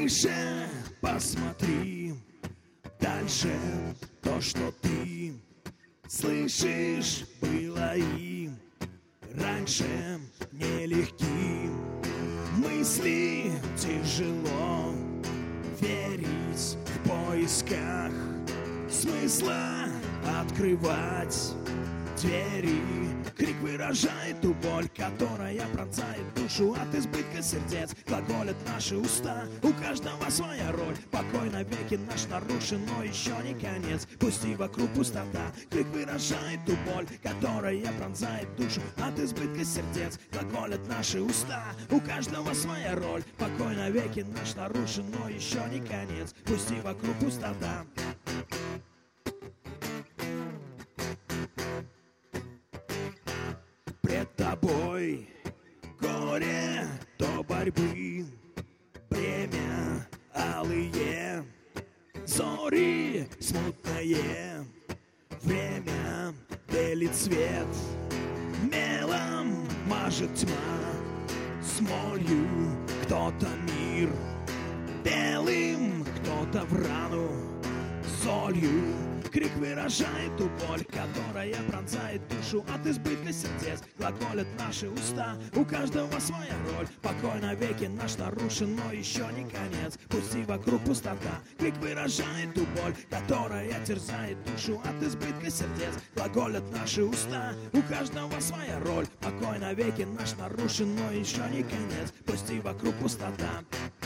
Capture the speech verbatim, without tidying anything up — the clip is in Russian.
Выше посмотри, дальше то, что ты слышишь, было и раньше нелегки. Мысли тяжело верить в поисках смысла, открывать двери. Крик выражает ту боль, которая пронзает душу от избытка сердец. Глаголят наши уста, у каждого своя роль. Покой навеки наш нарушен, но еще не конец. Пусть и вокруг пустота. Крик выражает ту боль, которая пронзает душу от избытка сердец. Глаголят наши уста, у каждого своя роль. Покой навеки наш нарушен, но еще не конец. Пусть и вокруг пустота. Пред тобой горе до борьбы, бремя алые, зори смутное, время делит свет, мелом мажет тьма, смолью кто-то мир, белым кто-то в рану, солью. Крик выражает ту боль, которая пронзает душу от избытка сердец. Глаголят наши уста, у каждого своя роль. Покой навеки наш нарушен, но еще не конец. Пусть и вокруг пустота. Крик выражает ту боль, которая терзает душу от избытка сердец. Глаголят наши уста, у каждого своя роль. Покой навеки наш нарушен, но еще не конец. Пусть и вокруг пустота.